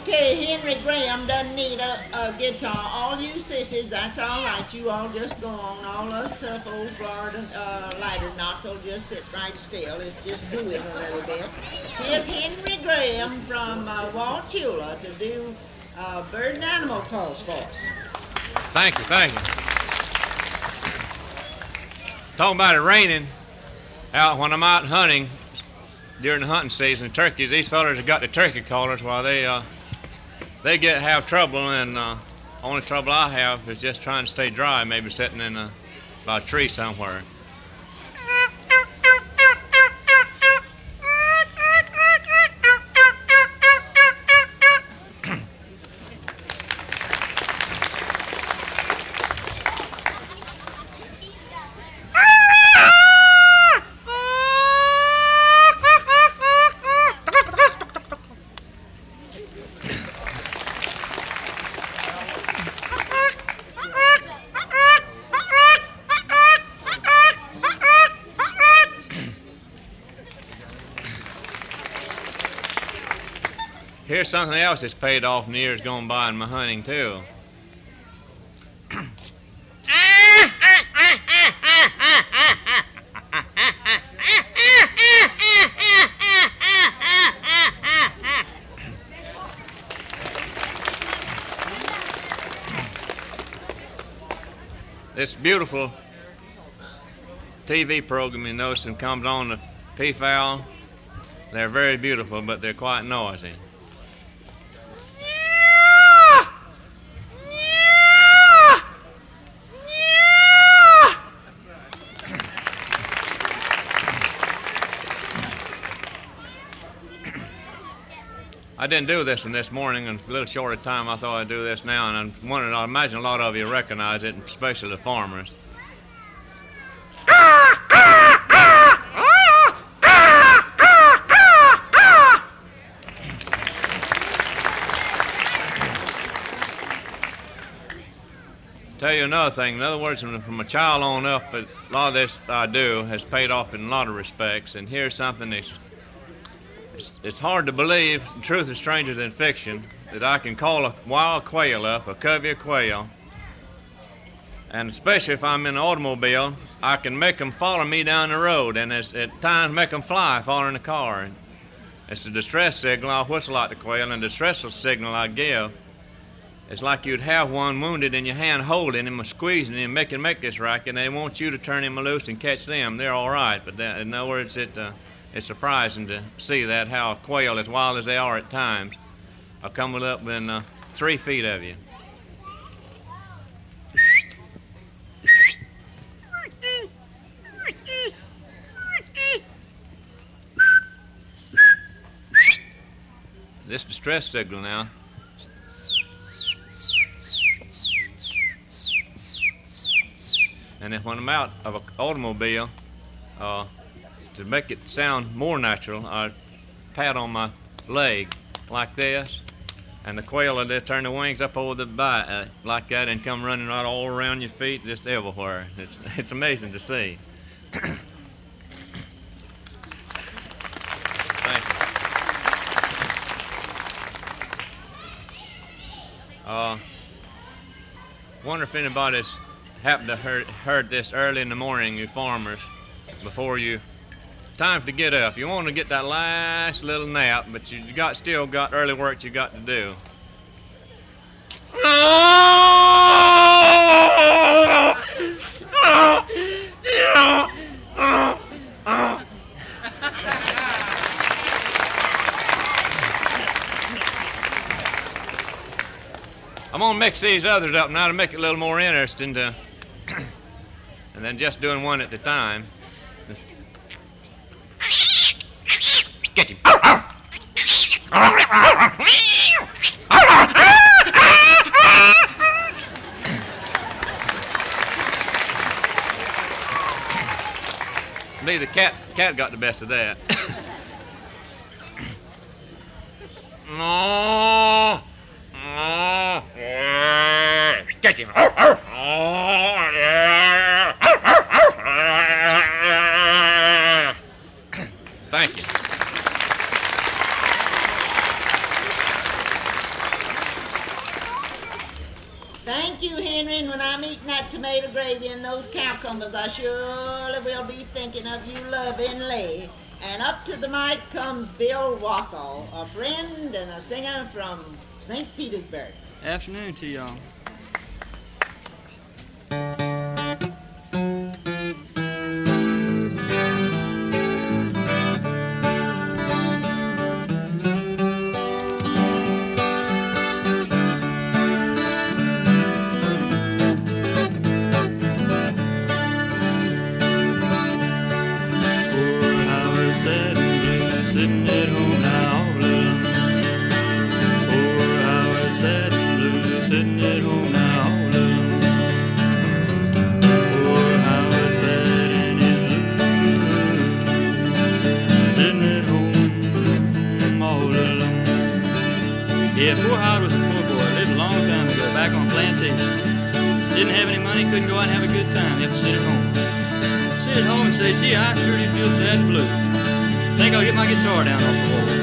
Okay, Henry Graham doesn't need a guitar. All you sissies, that's all right. You all just go on. All us tough old Florida lighter knots will just sit right still. It's just doing a little bit. Here's Henry Graham from Wauchula to do bird and animal calls for us. Thank you, thank you. Talking about it raining, out when I'm out hunting during the hunting season, turkeys, these fellers have got the turkey callers while they have trouble, and only trouble I have is just trying to stay dry, maybe sitting in by a tree somewhere. Here's something else that's paid off in the years gone by in my hunting, too. This beautiful TV program, you notice, and comes on the peafowl. They're very beautiful, but they're quite noisy. I didn't do this one this morning, and a little short of time I thought I'd do this now, and I imagine a lot of you recognize it, especially the farmers. Tell you another thing, in other words, from a child on up, a lot of this I do has paid off in a lot of respects, and here's something that's it's hard to believe, truth is stranger than fiction, that I can call a wild quail up, a covey of quail, and especially if I'm in an automobile, I can make them follow me down the road, and at times make them fly following the car. It's a distress signal. I'll whistle out the quail, and the distress signal I give, it's like you'd have one wounded in your hand holding him or squeezing him, make this racket, and they want you to turn him loose and catch them. They're all right, but in other words, it's surprising to see that, how a quail, as wild as they are at times, are coming up within 3 feet of you. This distress signal now. And then when I'm out of an automobile, to make it sound more natural, I pat on my leg like this, and the quail will just turn the wings up over the back like that and come running right all around your feet, just everywhere. It's amazing to see. Thank you. Wonder if anybody's happened to heard this early in the morning, you farmers, before you. Time to get up. You want to get that last little nap, but still got early work you got to do. I'm going to mix these others up now to make it a little more interesting, and then just doing one at a time. Get him. Me, the cat got the best of that. No. Get him. Thank you. Thank you, Henry, and when I'm eating that tomato gravy and those cowcumbers, I surely will be thinking of you lovingly. And up to the mic comes Bill Wassall, a friend and a singer from St. Petersburg. Afternoon to y'all. Yeah, poor Howard was a poor boy. Lived a long time ago, back on plantation. Didn't have any money, couldn't go out and have a good time. You have to sit at home. Sit at home and say, gee, I sure do feel sad and blue. Think I'll get my guitar down off the wall.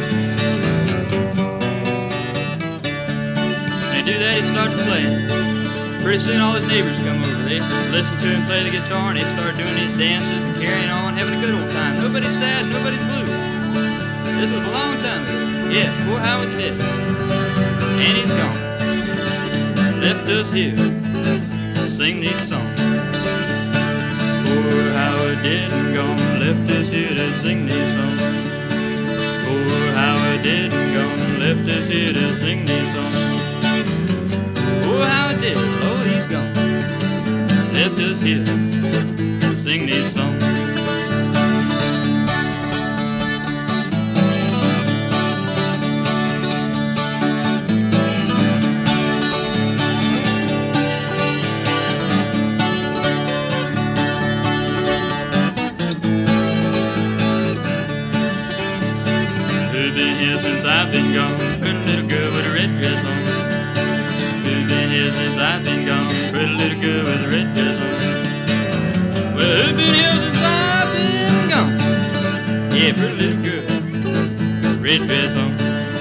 And do that, he'd start to play. Pretty soon all his neighbors come over. They listen to him play the guitar, and they start doing his dances and carrying on, having a good old time. Nobody's sad, nobody's blue. This was a long time ago. Yeah, poor Howard's dead. And he's gone. Left us here to sing these songs. Poor Howard dead and gone. Left us here to sing these songs. Poor Howard dead and gone. Left us here to sing these songs. Poor Howard dead, oh he's gone. Left us here to sing these songs. I've been gone, pretty little girl with a red dress on. Who's been here since I've been gone, pretty little girl with a red dress on. Well, who's been here since I've been gone? Yeah, pretty little girl, red dress on.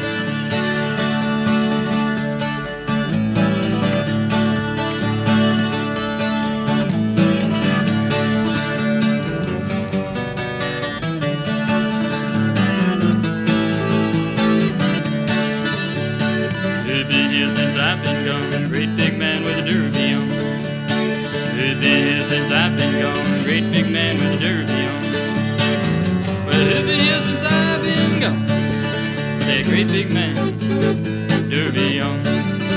Since I've been gone, a great big man with a derby on. Well, who's been here since I've been gone? That great big man, derby on.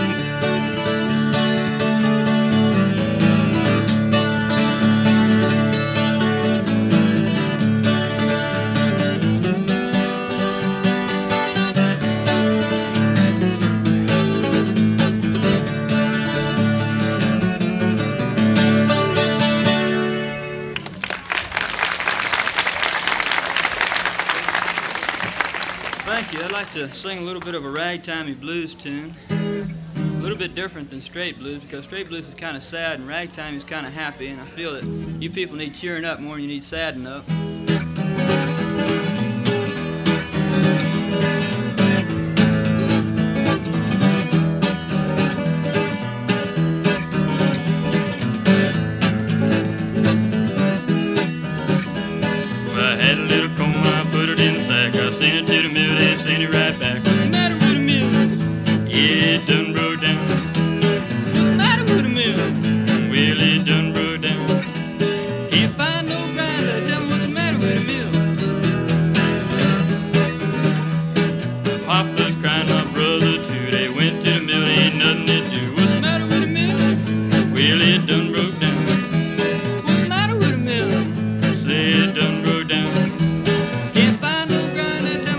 Thank you. I'd like to sing a little bit of a ragtimey blues tune. A little bit different than straight blues, because straight blues is kind of sad and ragtime is kind of happy, and I feel that you people need cheering up more than you need saddening up. What's the matter with the mill? Say it done broke down. Can't find no grind that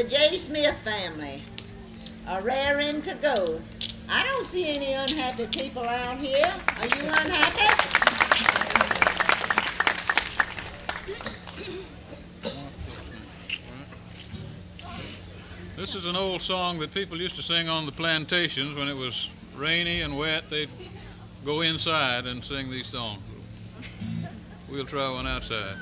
the J. Smith family, a raring to go. I don't see any unhappy people out here. Are you unhappy? This is an old song that people used to sing on the plantations when it was rainy and wet. They'd go inside and sing these songs. We'll try one outside.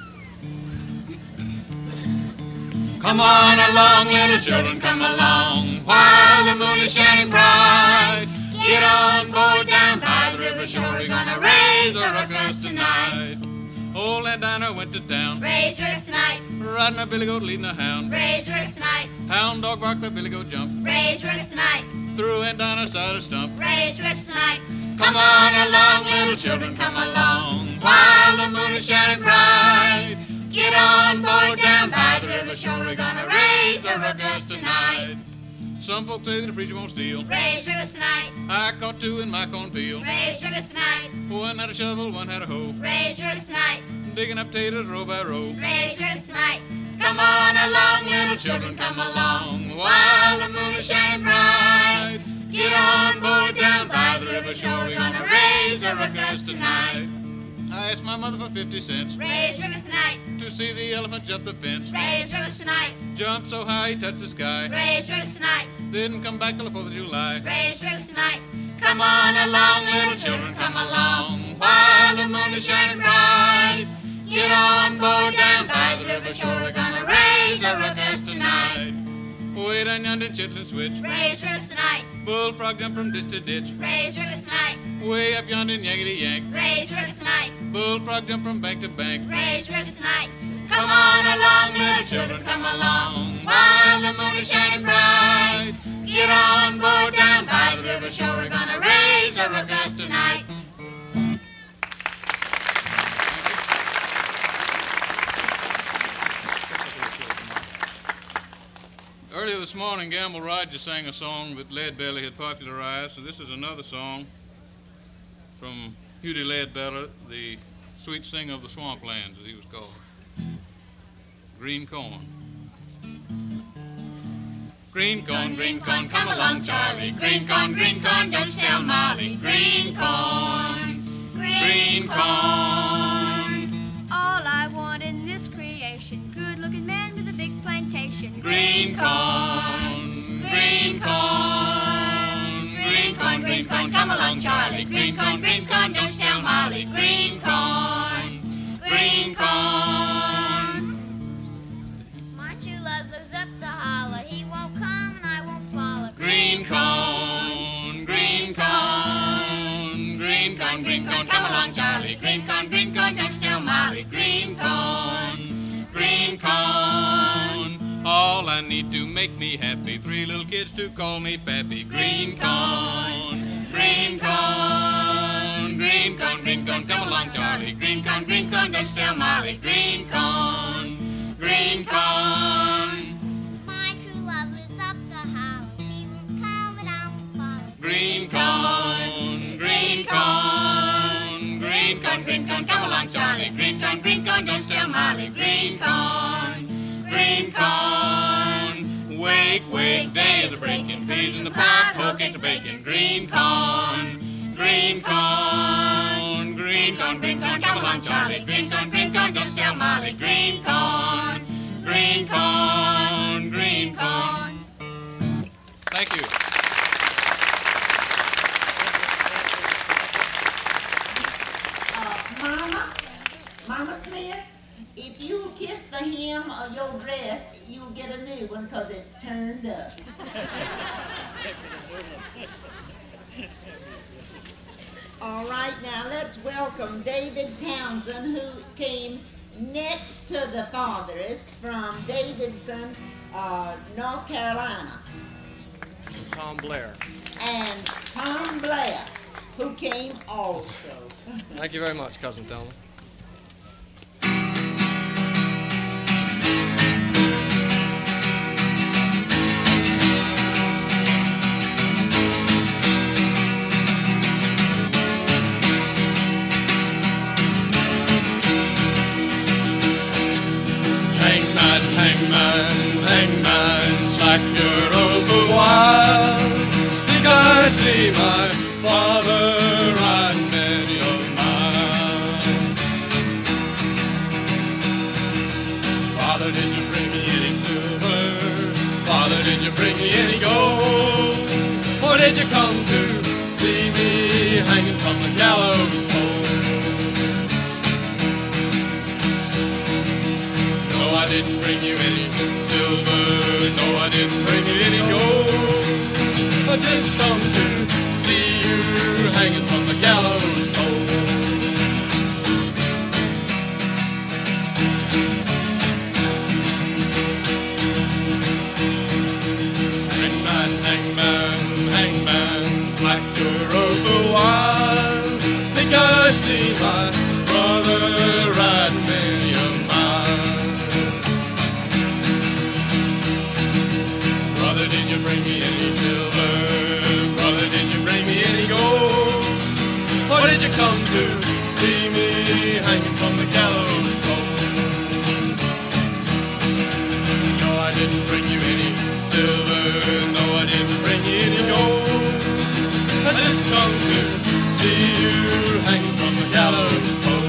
Come on along, little children, come along, while the moon is shining bright. Get on board down by the river shore, we're gonna raise a ruckus tonight. Old Aunt Dinah went to town, Raise ruckus tonight. riding a billy goat, leading a hound. Raise ruckus tonight. Hound dog barked, the billy goat jumped, Raise ruckus tonight. threw Aunt Dinah's side a stump. Raise ruckus tonight. Come on along, little children, come along, while the moon is shining bright. Get on board down by the river shore, we're gonna raise a ruckus tonight. Some folks say that the preacher won't steal. Raise ruckus tonight. I caught two in my cornfield. Raise ruckus tonight. One had a shovel, one had a hoe, Raise ruckus tonight. digging up taters row by row. Raise ruckus tonight. Come on along, little children, come along, while the moon is shining bright. Get on board down by the river shore, we're gonna raise a ruckus tonight. I asked my mother for 50 cents Raise ruckus tonight. to see the elephant jump the fence. Raise ruckus tonight. Jumped so high he touched the sky. Raise ruckus tonight. Didn't come back till the 4th of July. Raise ruckus tonight. Come on along, little children, come along, while the moon is shining bright. Get on board down by the river shore, we're gonna raise a ruckus tonight. Way down yonder in Chitlin Switch, Raise ruckus tonight. bullfrog jump from ditch to ditch. Raise ruckus tonight. Way up yonder in Yankety Yank, Raise ruckus tonight. bullfrog jump from bank to bank. Raise ruckus tonight. Come on along, little children, come along, while the moon is shining bright. Get on board down by the river shore, we're gonna raise a ruckus tonight. Earlier this morning, Gamble Rogers sang a song that Leadbelly had popularized, so this is another song from Hughie Leadbelly, the sweet singer of the swamplands, as he was called. Green corn. Green corn, come along, Charlie. Green corn, don't tell Molly. Green corn, green corn. All I want in this creation, good-looking man with a big plantation. Green corn, green corn. Green corn, come along, Charlie. Green corn, don't tell Molly. Green corn, green corn. My true love lives up the holler. He won't come and I won't follow. Green corn, green corn. Green corn, come along, Charlie. Green corn, don't tell Molly. Green corn, green corn. All I need to make me happy, 3 little kids to call me Pappy. Green corn, green corn. Green corn, come along, Charlie. Green corn, don't tell Molly. Green corn, green corn. My true love lives up the holler. He won't come and I won't follow. Green corn, green corn. Green corn, come along, Charlie. Green corn, don't tell Molly. Green corn, green corn. Wake, wake, day is breaking. Peas in the pot, poke at the bacon. Green corn, green corn. Green corn, come along, Charlie. Green corn, don't tell Molly. Green corn, green corn, green corn. Thank you. Mama Smith, if you kiss the hem of your dress, you'll get a new one because it's turned up. All right, now let's welcome David Townsend, who came next to the fatherest from Davidson, North Carolina. Tom Blair. And Tom Blair, who came also. Thank you very much, Cousin Thelma. Hangman, hangman, hangman, see my father riding many a mile. Father, did you bring me any silver? Father, did you bring me any gold? Or did you come to see me hanging from the gallows pole? No, I didn't bring you any silver. No, I didn't bring you any gold. I just come to see you hanging from the gallows pole. Hangman, hangman, hangman, slack your rope a while. Think I see my brother riding many a mile. Brother, did you bring me any silver? Brother, did you bring me any gold? Or did you come to see me hanging from the gallows pole? No, I didn't bring you any silver. No, I didn't bring you any gold. I just come to see you hanging from the gallows pole.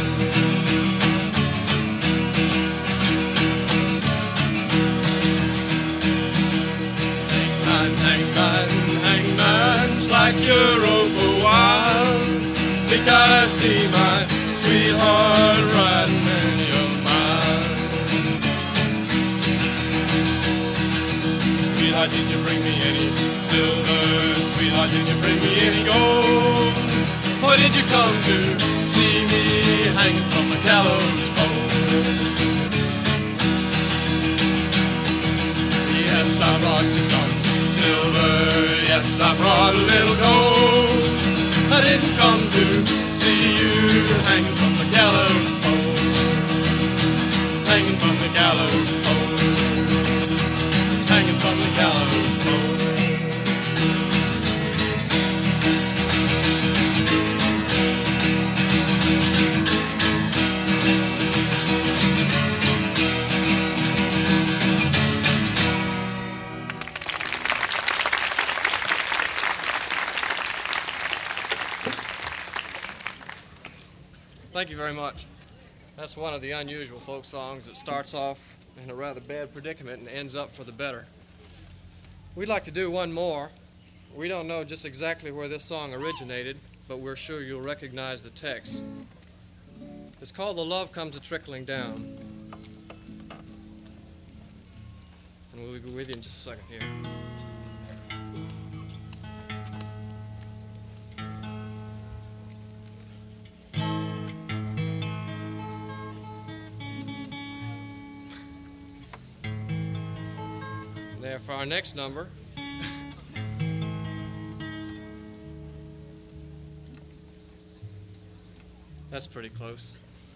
Hangman, hangman, hangman, slack your rope a while. Think I see my sweetheart riding many a mile. Sweetheart, did you bring me any silver? Sweetheart, did you bring me any gold? Or did you come to see me hanging from the gallows pole? Yes, I brought you some silver. Yes, I brought a little gold. I didn't come to see you hanging from the gallows pole. Hanging from the gallows pole. Hanging from the gallows pole. Thank you very much. That's one of the unusual folk songs that starts off in a rather bad predicament and ends up for the better. We'd like to do one more. We don't know just exactly where this song originated, but we're sure you'll recognize the text. It's called The Love Comes A-Trickling Down. And we'll be with you in just a second here. There for our next number. That's pretty close.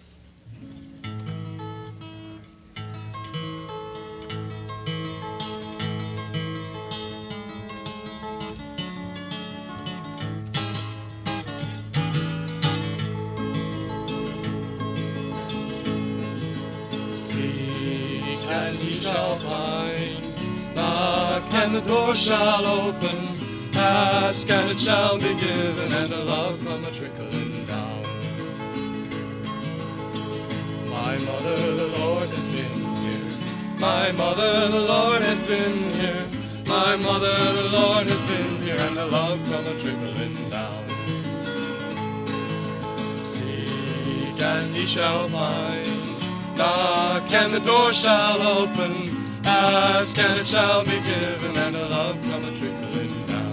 Seek and ye shall find. Knock and the door shall open. Ask and it shall be given, and the love come a-trickling down. My mother, the Lord has been here. My mother, the Lord has been here. My mother, the Lord has been here, and the love come a-trickling down. Seek and ye shall find. Knock and the door shall open. Ask and it shall be given, and the love come a-trickling down.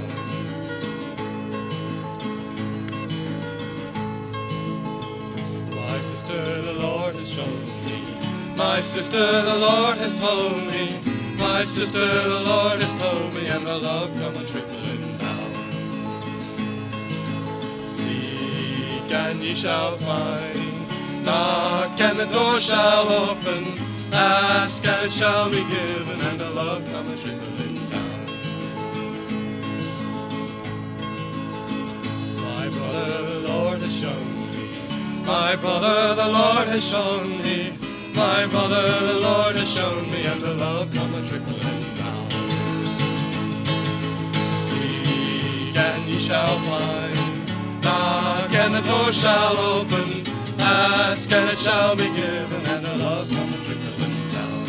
My sister, the Lord has shown me. My sister, the Lord has told me. My sister, the Lord has told me, and the love come a-trickling down. Seek and ye shall find. Knock and the door shall open. Ask and it shall be given, and the love come a-trickling down. My brother, the Lord has shown me. My brother, the Lord has shown me. My brother, the Lord has shown me, and the love come a-trickling down. Seek and ye shall find. Knock and the door shall open. Ask and it shall be given, and a love come a-trickling down.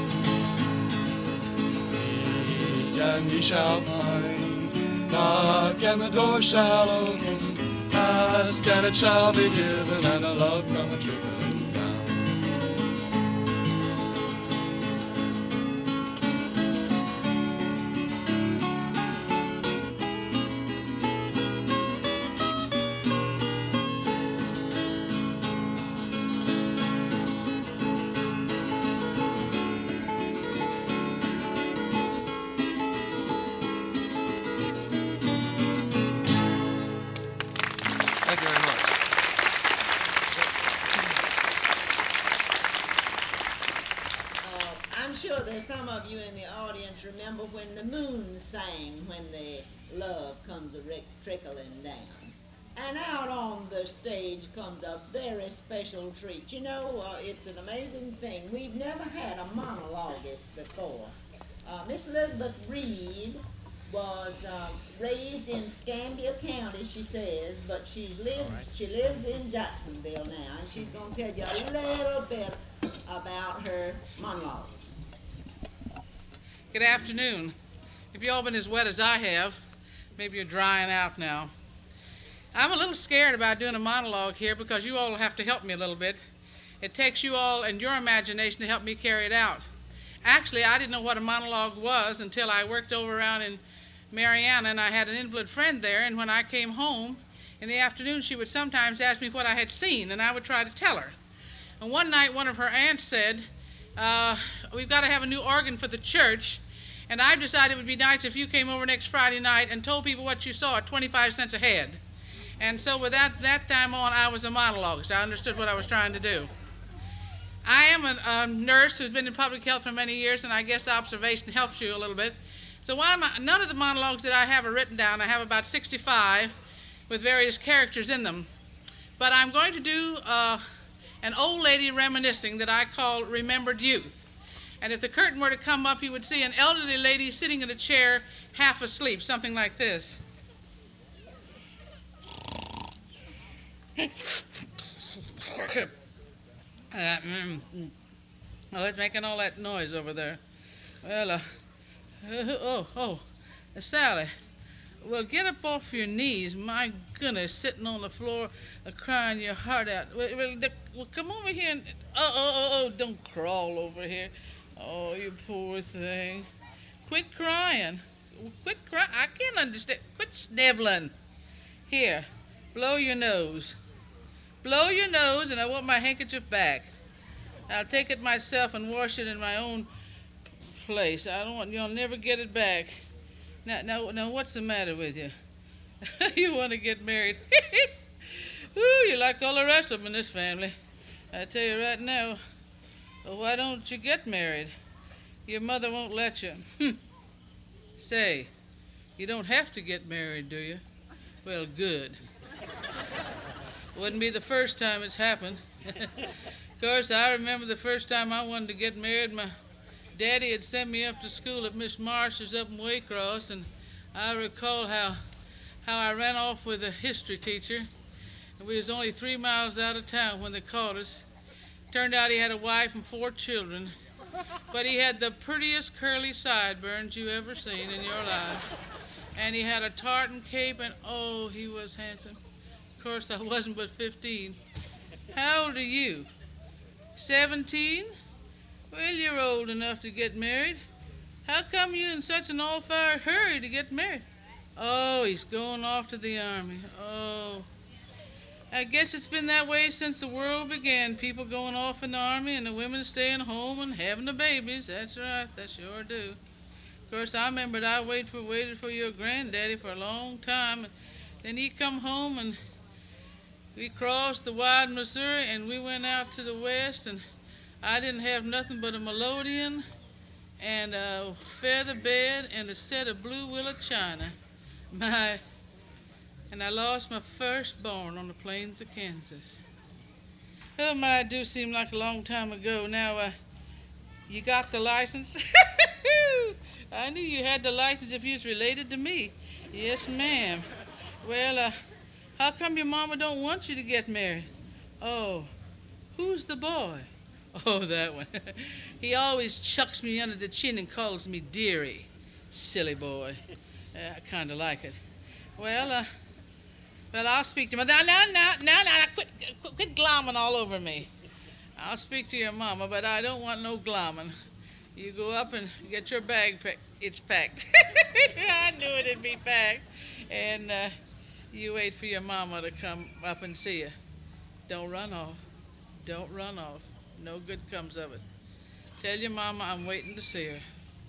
Seek and ye shall find. Knock and the door shall open. Ask and it shall be given, and a love come a-trickling down. Thank you very much. I'm sure there's some of you in the audience remember when the moon sang when the love comes trickling down. And out on the stage comes a very special treat. You know, it's an amazing thing. We've never had a monologuist before. Miss Elizabeth Reed was raised in Scambia County, she says, but she lives in Jacksonville now, and she's going to tell you a little bit about her monologues. Good afternoon. If you all been as wet as I have, maybe you're drying out now. I'm a little scared about doing a monologue here because you all have to help me a little bit. It takes you all and your imagination to help me carry it out. Actually, I didn't know what a monologue was until I worked over around in Mariana, and I had an invalid friend there, and when I came home in the afternoon, she would sometimes ask me what I had seen, and I would try to tell her. And one night, one of her aunts said, we've got to have a new organ for the church, and I've decided it would be nice if you came over next Friday night and told people what you saw at 25 cents a head. And so with that time on, I was a monologuist. I understood what I was trying to do. I am a nurse who's been in public health for many years, and I guess observation helps you a little bit. So none of the monologues that I have are written down. I have about 65 with various characters in them. But I'm going to do an old lady reminiscing that I call Remembered Youth. And if the curtain were to come up, you would see an elderly lady sitting in a chair, half asleep, something like this. Oh, it's making all that noise over there. Well, Sally. Well, get up off your knees. My goodness, sitting on the floor, crying your heart out. Well, come over here and... don't crawl over here. Oh, you poor thing. Quit crying. Quit crying. I can't understand. Quit sniveling. Here, blow your nose. Blow your nose, and I want my handkerchief back. I'll take it myself and wash it in my own place. I don't want... You'll never get it back. Now, what's the matter with you? You want to get married? Ooh, you like all the rest of them in this family. I tell you right now, well, why don't you get married? Your mother won't let you. Say, you don't have to get married, do you? Well, good. Wouldn't be the first time it's happened. Of course, I remember the first time I wanted to get married. My Daddy had sent me up to school at Miss Marsh's up in Waycross, and I recall how I ran off with a history teacher. And we was only 3 miles out of town when they caught us. Turned out he had a wife and 4 children, but he had the prettiest curly sideburns you ever seen in your life. And he had a tartan cape, and oh, he was handsome. Of course, I wasn't but 15. How old are you? 17? Well, you're old enough to get married. How come you in such an all-fired hurry to get married? Oh, he's going off to the army. Oh. I guess it's been that way since the world began. People going off in the army and the women staying home and having the babies. That's right, they sure do. Of course, I remembered I waited for your granddaddy for a long time. And then he come home and we crossed the wide Missouri and we went out to the west, and I didn't have nothing but a melodeon and a feather bed and a set of blue willow china. And I lost my firstborn on the plains of Kansas. Oh, my, it do seem like a long time ago. Now, you got the license? I knew you had the license if you was related to me. Yes, ma'am. Well, how come your mama don't want you to get married? Oh, who's the boy? Oh, that one. He always chucks me under the chin and calls me dearie. Silly boy. I kind of like it. Well, I'll speak to him. Now, quit glomming all over me. I'll speak to your mama, but I don't want no glomming. You go up and get your bag packed. It's packed. I knew it'd be packed. And you wait for your mama to come up and see you. Don't run off. Don't run off. No good comes of it. Tell your mama I'm waiting to see her.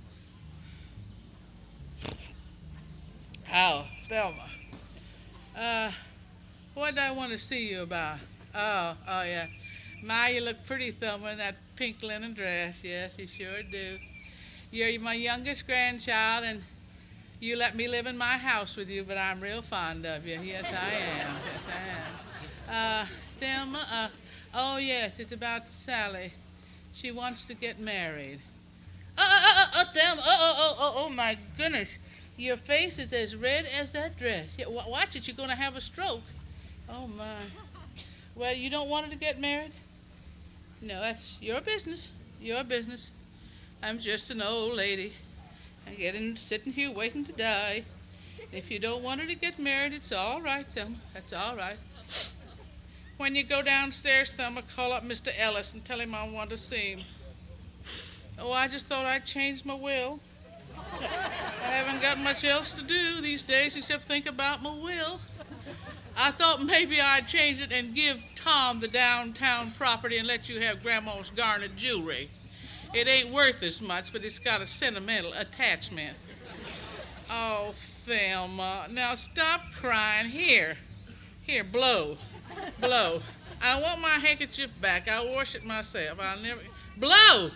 Oh, Thelma. What did I want to see you about? Oh, yeah. My, you look pretty, Thelma, in that pink linen dress. Yes, you sure do. You're my youngest grandchild, and you let me live in my house with you, but I'm real fond of you. Yes, I am. Yes, I am. Thelma, oh, yes, it's about Sally. She wants to get married. Thelma, oh, my goodness. Your face is as red as that dress. Yeah, watch it, you're going to have a stroke. Oh, my. Well, you don't want her to get married? No, that's your business. Your business. I'm just an old lady. I'm sitting here waiting to die. If you don't want her to get married, it's all right, Thelma. That's all right. When you go downstairs, Thelma, call up Mr. Ellis and tell him I want to see him. Oh, I just thought I'd change my will. I haven't got much else to do these days except think about my will. I thought maybe I'd change it and give Tom the downtown property and let you have Grandma's garnet jewelry. It ain't worth as much, but it's got a sentimental attachment. Oh, Thelma, now stop crying. Here, blow. I want my handkerchief back. I'll wash it myself. I'll never... Blow!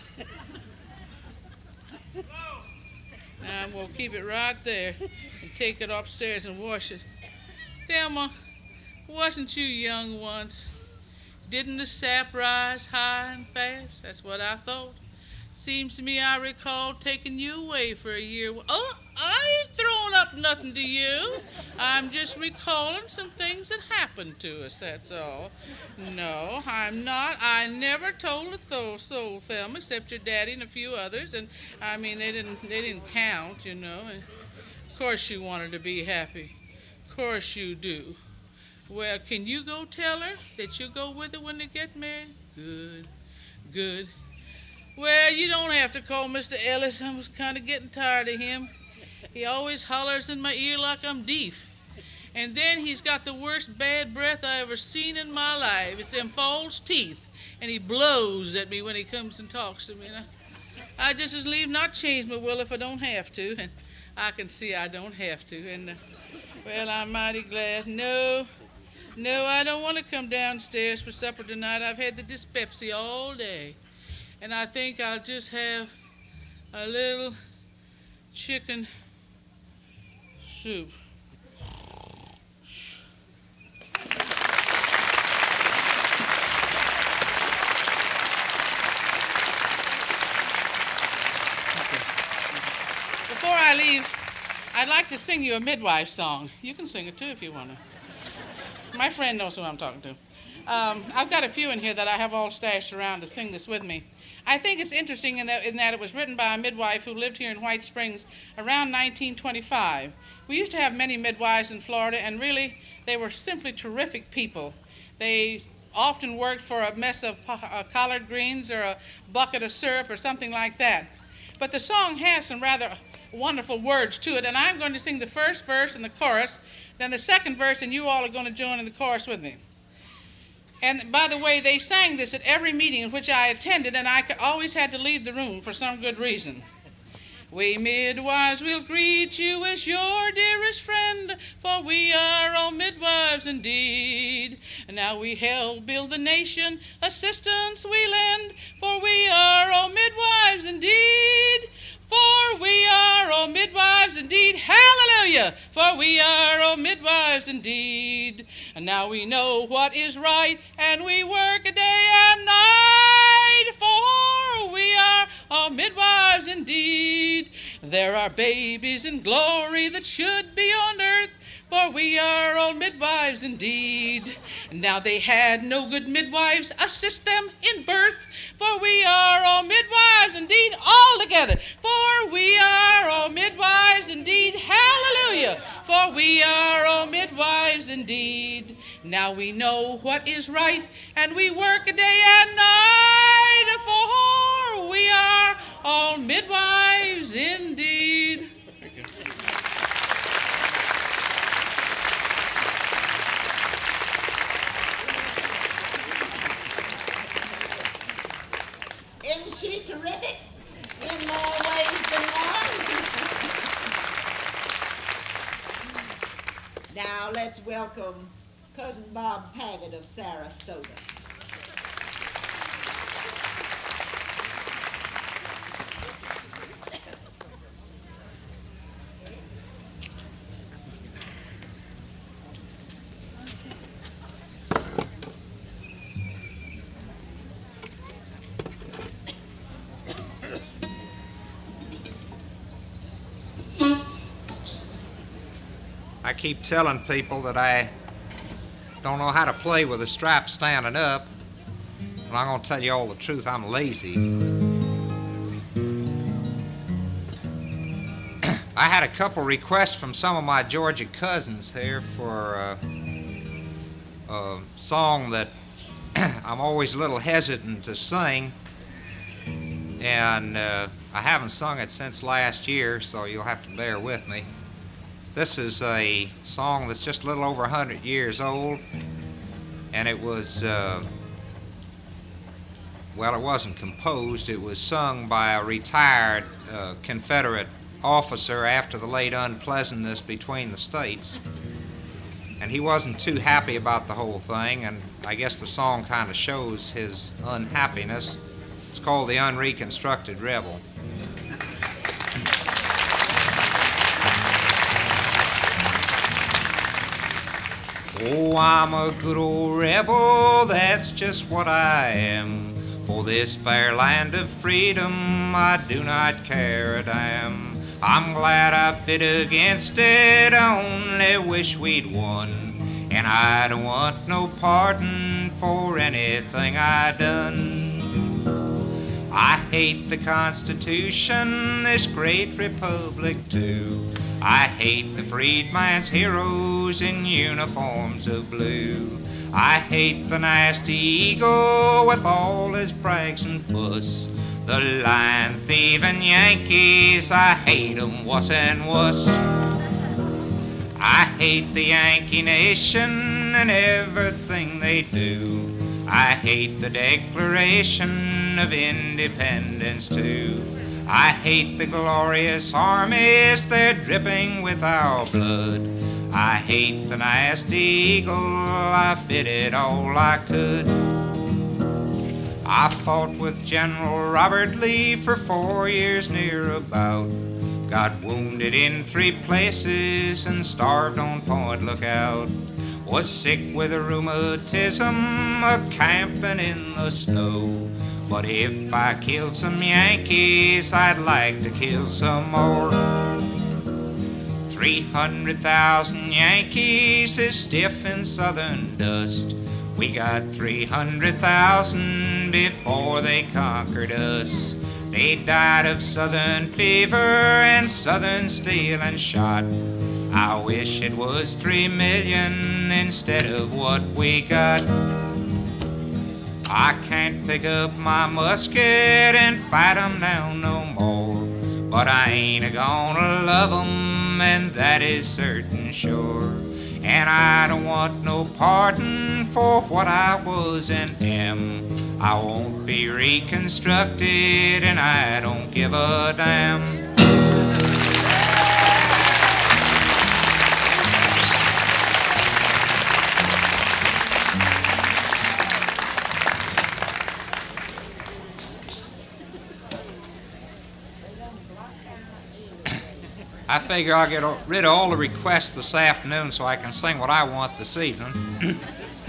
Now I'm going to keep it right there and take it upstairs and wash it. Thelma, wasn't you young once? Didn't the sap rise high and fast? That's what I thought. Seems to me I recall taking you away for a year. Oh, I ain't throwing up nothing to you. I'm just recalling some things that happened to us, that's all. No, I'm not. I never told a soul, Thelma, except your daddy and a few others. And, I mean, they didn't count, you know. And of course you want her to be happy. Of course you do. Well, can you go tell her that you'll go with her when they get married? Good. Well, you don't have to call Mr. Ellis. I was kind of getting tired of him. He always hollers in my ear like I'm deaf. And then he's got the worst bad breath I ever seen in my life. It's them false teeth. And he blows at me when he comes and talks to me. And I just as leave not change my will if I don't have to. And I can see I don't have to. And, well, I'm mighty glad. No, I don't want to come downstairs for supper tonight. I've had the dyspepsy all day. And I think I'll just have a little chicken soup. Before I leave, I'd like to sing you a midwife song. You can sing it too if you want to. My friend knows who I'm talking to. I've got a few in here that I have all stashed around to sing this with me. I think it's interesting in that it was written by a midwife who lived here in White Springs around 1925. We used to have many midwives in Florida, and really, they were simply terrific people. They often worked for a mess of collard greens or a bucket of syrup or something like that. But the song has some rather wonderful words to it, and I'm going to sing the first verse and the chorus, then the second verse, and you all are going to join in the chorus with me. And by the way, they sang this at every meeting in which I attended, and I always had to leave the room for some good reason. We midwives will greet you as your dearest friend, for we are all midwives indeed. Now we help build the nation, assistance we lend, for we are all midwives indeed. For we are all midwives indeed. Hallelujah! For we are all midwives indeed. And now we know what is right, and we work a day and night. For we are all midwives indeed. There are babies in glory that should be on earth, for we are all midwives indeed. Now they had no good midwives assist them in birth, for we are all midwives indeed, all together. For we are all midwives indeed, hallelujah, for we are all midwives indeed. Now we know what is right, and we work day and night, for we are all midwives indeed. Thank you. Isn't she terrific in more ways than one? Now let's welcome Cousin Bob Paget of Sarasota. I keep telling people that I don't know how to play with a strap standing up, and I'm going to tell you all the truth, I'm lazy. I had a couple requests from some of my Georgia cousins here for a song that I'm always a little hesitant to sing, and I haven't sung it since last year, so you'll have to bear with me. This is a song that's just a little over 100 years old, and it was, well, it wasn't composed. It was sung by a retired Confederate officer after the late unpleasantness between the states, and he wasn't too happy about the whole thing, and I guess the song kind of shows his unhappiness. It's called The Unreconstructed Rebel. Oh, I'm a good old rebel, that's just what I am. For this fair land of freedom, I do not care a damn. I'm glad I fit against it, I only wish we'd won. And I don't want no pardon for anything I done. I hate the Constitution, this great republic too. I hate the freedman's heroes in uniforms of blue. I hate the nasty eagle with all his brags and fuss. The lying, thieving Yankees, I hate 'em wuss and wuss. I hate the Yankee nation and everything they do. I hate the Declaration of Independence too. I hate the glorious armies, they're dripping with our blood. I hate the nasty eagle, I fitted all I could. I fought with General Robert Lee for 4 years near about. Got wounded in 3 places and starved on Point Lookout. Was sick with rheumatism, a-camping in the snow. But if I killed some Yankees, I'd like to kill some more. 300,000 Yankees is stiff in southern dust. We got 300,000 before they conquered us. They died of southern fever and southern steel and shot. I wish it was 3 million instead of what we got. I can't pick up my musket and fight 'em down no more. But I ain't a-gonna love 'em, and that is certain sure. And I don't want no pardon for what I was and am. I won't be reconstructed, and I don't give a damn. I figure I'll get rid of all the requests this afternoon so I can sing what I want this evening.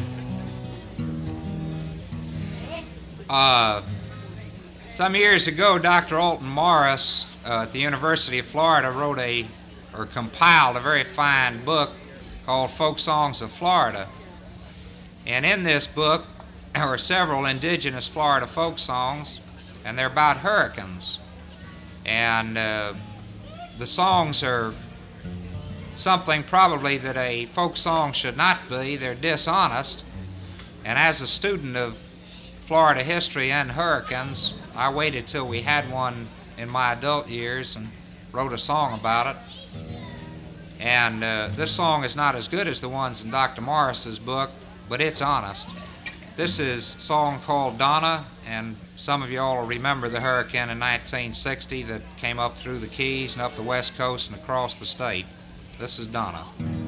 Some years ago, Dr. Alton Morris at the University of Florida compiled a very fine book called Folk Songs of Florida. And in this book there are several indigenous Florida folk songs, and they're about hurricanes. And the songs are something probably that a folk song should not be. They're dishonest. And as a student of Florida history and hurricanes, I waited till we had one in my adult years and wrote a song about it. And this song is not as good as the ones in Dr. Morris's book, but it's honest. This is a song called Donna, and some of you all will remember the hurricane in 1960 that came up through the Keys and up the West Coast and across the state. This is Donna.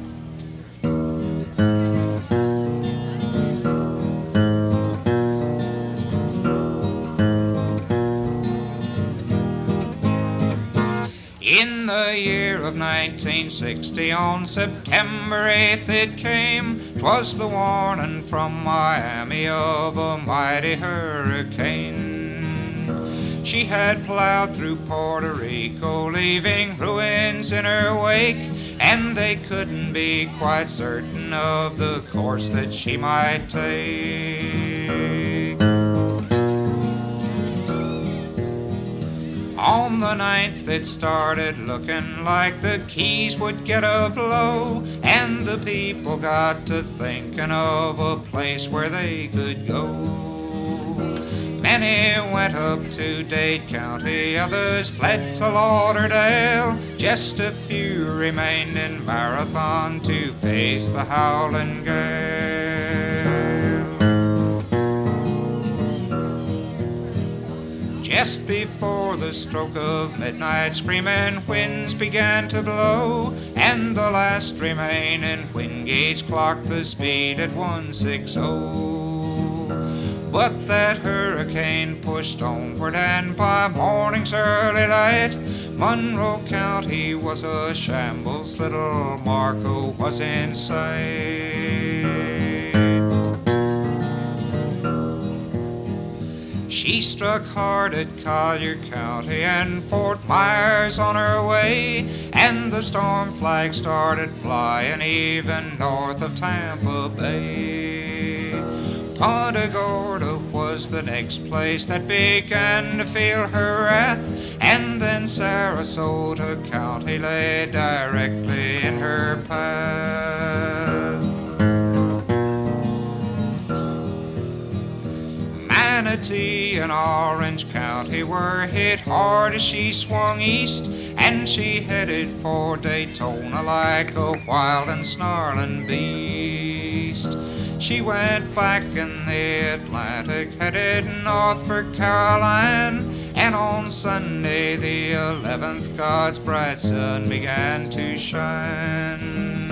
In the year of 1960, on September 8th it came. 'Twas the warning from Miami of a mighty hurricane. She had plowed through Puerto Rico, leaving ruins in her wake, and they couldn't be quite certain of the course that she might take. On the 9th it started looking like the Keys would get a blow, and the people got to thinking of a place where they could go. Many went up to Dade County, others fled to Lauderdale. Just a few remained in Marathon to face the howling gale. Just before the stroke of midnight, screaming winds began to blow, and the last remaining wind gauge clocked the speed at 160. But that hurricane pushed onward, and by morning's early light, Monroe County was a shambles, little Marco was in sight. She struck hard at Collier County and Fort Myers on her way, and the storm flag started flying even north of Tampa Bay. Punta Gorda was the next place that began to feel her wrath, and then Sarasota County lay directly in her path. Manatee and Orange County were hit hard as she swung east, and she headed for Daytona like a wild and snarling beast. She went back in the Atlantic, headed north for Caroline, and on Sunday the 11th, God's bright sun began to shine.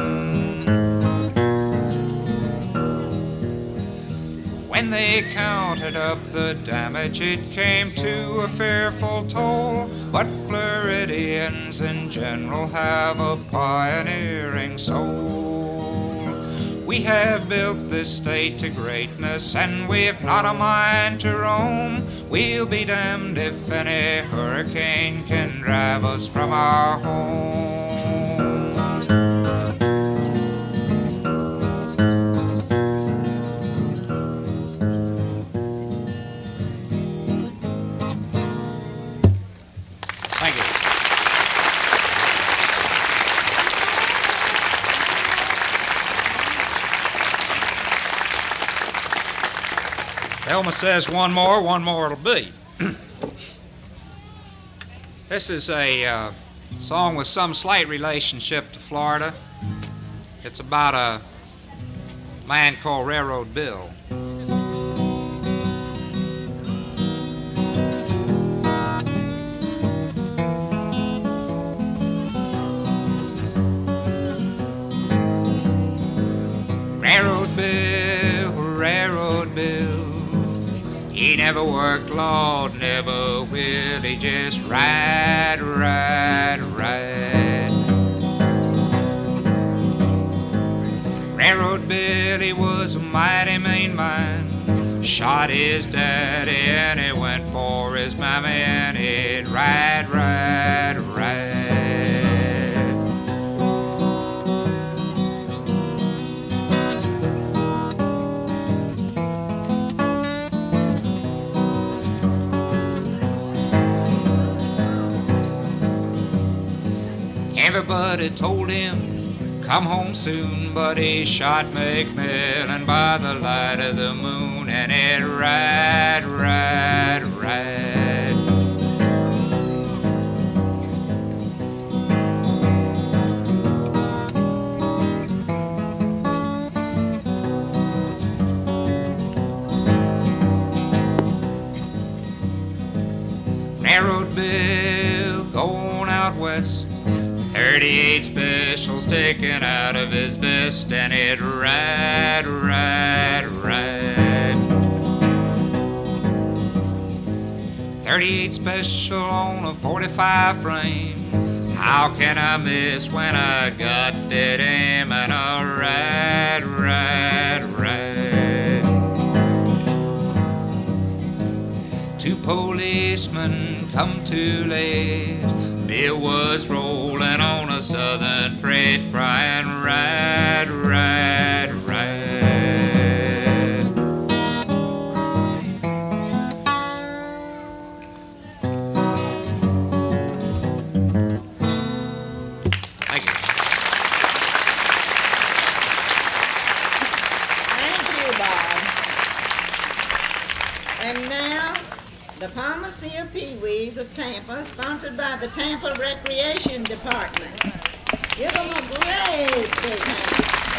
When they counted up the damage, it came to a fearful toll, but Floridians in general have a pioneering soul. We have built this state to greatness, and we've not a mind to roam. We'll be damned if any hurricane can drive us from our home. Thank you. Elma says one more it'll be. This is a song with some slight relationship to Florida. It's about a man called Railroad Bill. Railroad Bill, Railroad Bill, he never worked, Lord, never will. He just ride, ride, ride. Railroad Bill, he was a mighty mean man. Shot his daddy and he went for his mammy, and he'd ride, ride, ride. Everybody told him, come home soon, but he shot McMillan by the light of the moon, and it ride, ride, ride. Narrowed bill going out west, 38 special sticking out of his vest, and it ride, ride, ride. 38 special on a 45 frame. How can I miss when I got dead aim, and a ride, ride, ride. Two policemen come too late. Bill was rolling on a southern freight, crying, ride, ride, ride. Thank you. Thank you, Bob. And now, the Palmacia Pee-wees of Tampa, sponsored by the Tampa Recreation Department. Give them a great big hand.